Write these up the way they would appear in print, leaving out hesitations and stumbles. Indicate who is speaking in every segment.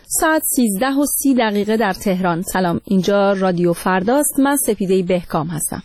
Speaker 1: ساعت 13:30 در تهران. سلام، اینجا رادیو فرداست. من سپیده بهکام هستم.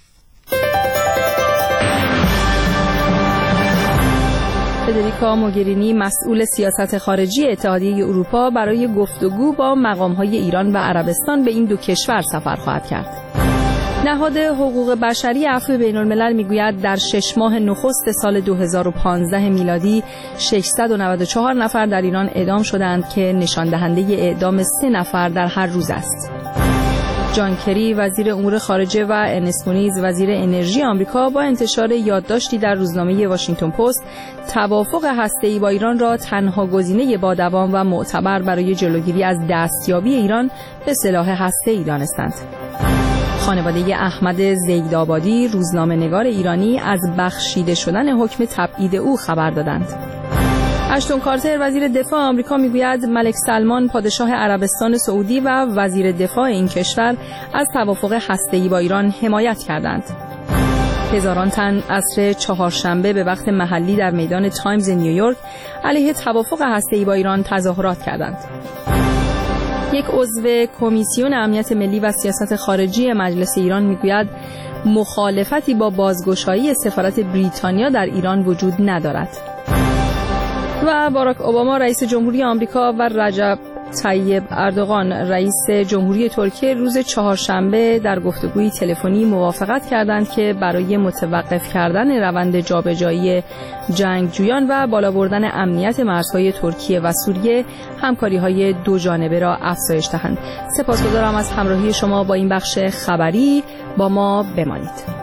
Speaker 1: فدریکا موگرینی مسئول سیاست خارجی اتحادیه اروپا برای گفتگو با مقام‌های ایران و عربستان به این دو کشور سفر خواهد کرد. نهاد حقوق بشری عفو بین‌الملل میگوید در 6 ماه نخست سال 2015 میلادی 694 نفر در ایران اعدام شدند که نشان دهنده اعدام 3 نفر در هر روز است. جان کری وزیر امور خارجه و انس مونیز وزیر انرژی آمریکا با انتشار یادداشتی در روزنامه واشنگتن پست توافق هسته‌ای با ایران را تنها گزینه با دوام و معتبر برای جلوگیری از دستیابی ایران به سلاح هسته‌ای دانستند. خانواده احمد زیدآبادی روزنامه‌نگار ایرانی از بخشیده شدن حکم تبعید او خبر دادند. اشتون کارتر وزیر دفاع آمریکا میگوید ملک سلمان پادشاه عربستان سعودی و وزیر دفاع این کشور از توافق هسته‌ای با ایران حمایت کردند. هزاران تن عصر چهارشنبه به وقت محلی در میدان تایمز نیویورک علیه توافق هسته‌ای با ایران تظاهرات کردند. یک عضو کمیسیون امنیت ملی و سیاست خارجی مجلس ایران میگوید مخالفتی با بازگشایی سفارت بریتانیا در ایران وجود ندارد. و باراک اوباما رئیس جمهوری آمریکا و رجب طیب اردوغان رئیس جمهوری ترکیه روز چهارشنبه در گفتگوی تلفنی موافقت کردند که برای متوقف کردن روند جابجایی جنگجویان و بالا بردن امنیت مرزهای ترکیه و سوریه همکاری‌های دو جانبه را افزایش دهند. سپاسگزارم از همراهی شما با این بخش خبری. با ما بمانید.